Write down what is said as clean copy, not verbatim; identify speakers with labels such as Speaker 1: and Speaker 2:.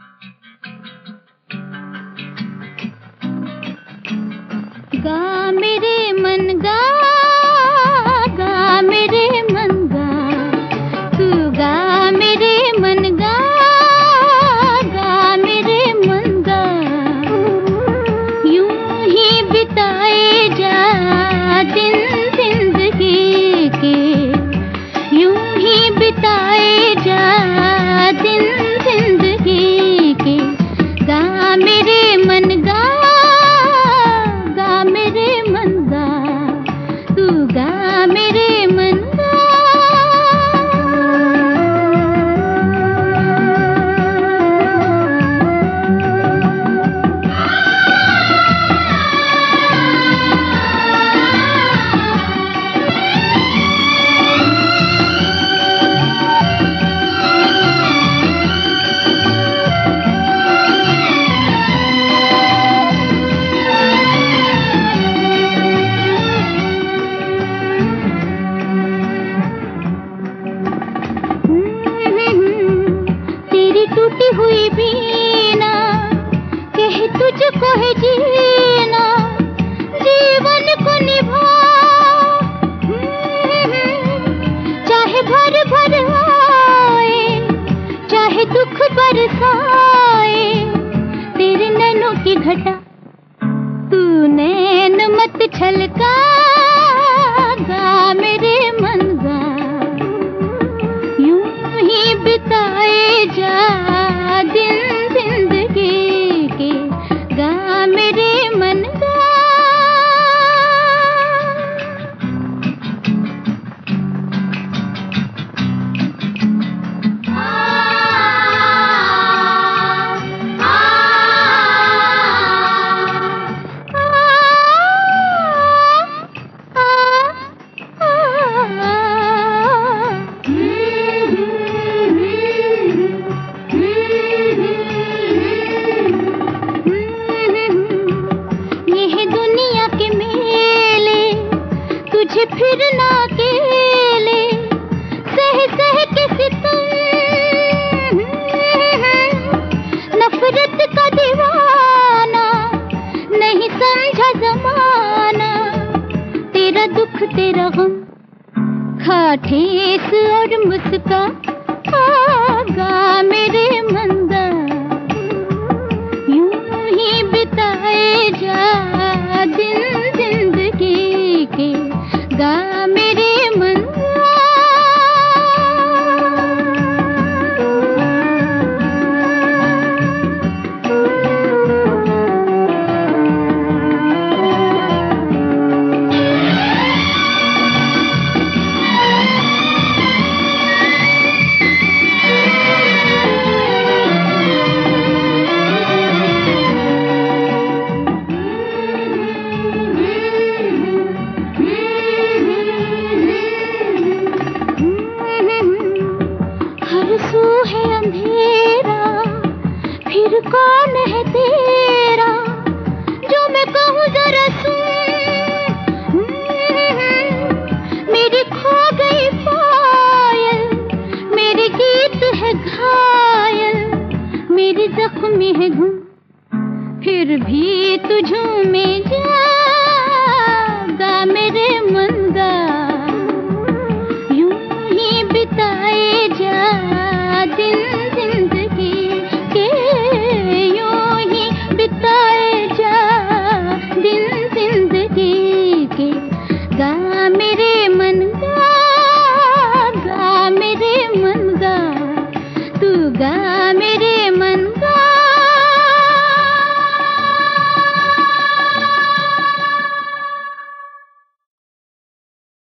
Speaker 1: गा मेरे मन गा, गा मेरे मन गा, तू गा मेरे मन गा, गा मेरे मन गा। यूं ही बिताए जा दिन जिंदगी के, यूं ही बिताए जा दिन जिंदगी के। गा मेरे मन गा, हुई बीना कह तुझको है जीना, जीवन को निभा। चाहे भर भर आए, चाहे दुख बरसाए, तेरे नैनों की घटा तू नैन मत छलका। गा मेरे मन गा, यूं ही बिताए जा दिन जिंदगी के। गा मेरे मन गा। फिर ना अकेले सह सह के सितम, नफरत का दीवाना नहीं समझा जमाना। तेरा दुख तेरा गम खा ठेस और मुस्का। गा मेरे मन गा, यूं ही बिताए जा दिन जिंदगी के। गा मेरे मन गा। है अंधेरा फिर कौन है तेरा, जो मैं कहूँ जरा सुन। मेरी खो गई पायल, मेरे गीत है घायल, मेरे जख्म है घुन, फिर भी तू झूमे जा। गा मेरे मन गा।